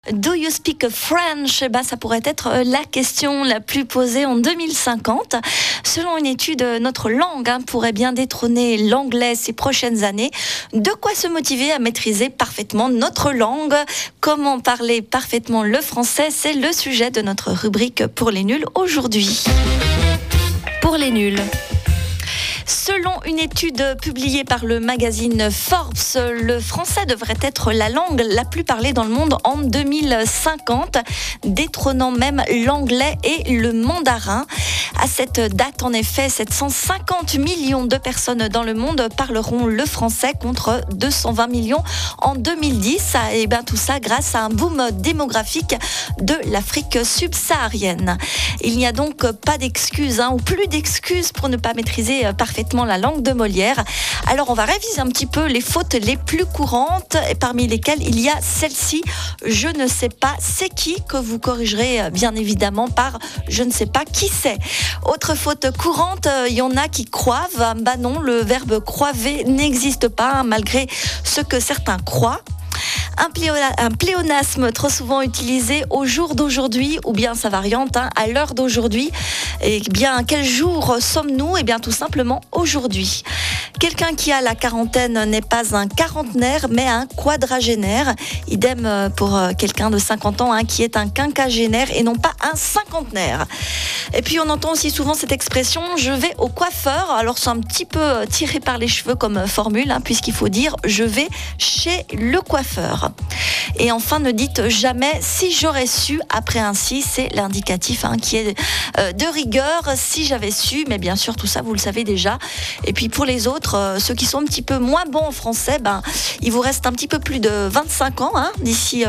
Do you speak French? Ça pourrait être la question la plus posée en 2050. Selon une étude, notre langue pourrait bien détrôner l'anglais ces prochaines années. De quoi se motiver à maîtriser parfaitement notre langue? Comment parler parfaitement le français? C'est le sujet de notre rubrique pour les nuls aujourd'hui. Pour les nuls. Selon une étude publiée par le magazine Forbes, le français devrait être la langue la plus parlée dans le monde en 2050, détrônant même l'anglais et le mandarin. À cette date, en effet, 750 millions de personnes dans le monde parleront le français contre 220 millions en 2010. Et tout ça grâce à un boom démographique de l'Afrique subsaharienne. Il n'y a donc pas d'excuses, ou plus d'excuses pour ne pas maîtriser parfaitement la langue de Molière. Alors on va réviser un petit peu les fautes les plus courantes, et parmi lesquelles il y a celle-ci: je ne sais pas c'est qui, que vous corrigerez bien évidemment par je ne sais pas qui c'est. Autre faute courante, il y en a qui croivent. Non, le verbe croiver n'existe pas, malgré ce que certains croient. Un pléonasme trop souvent utilisé au jour d'aujourd'hui, ou bien sa variante à l'heure d'aujourd'hui. Et bien, quel jour sommes-nous? Tout simplement aujourd'hui. Quelqu'un qui a la quarantaine n'est pas un quarantenaire, mais un quadragénaire. Idem pour quelqu'un de 50 ans qui est un quinquagénaire et non pas un cinquantenaire. Et puis on entend aussi souvent cette expression « je vais au coiffeur ». Alors c'est un petit peu tiré par les cheveux comme formule, puisqu'il faut dire « je vais chez le coiffeur ». Et enfin, ne dites jamais « si j'aurais su » après un « si », c'est l'indicatif qui est de rigueur. Si j'avais su, mais bien sûr tout ça vous le savez déjà. Et puis pour les autres, ceux qui sont un petit peu moins bons en français, il vous reste un petit peu plus de 25 ans d'ici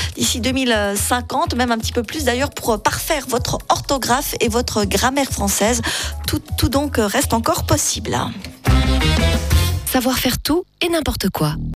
2050, même un petit peu plus d'ailleurs, pour parfaire votre orthographe et votre grammaire française. Tout donc reste encore possible. Savoir faire tout et n'importe quoi.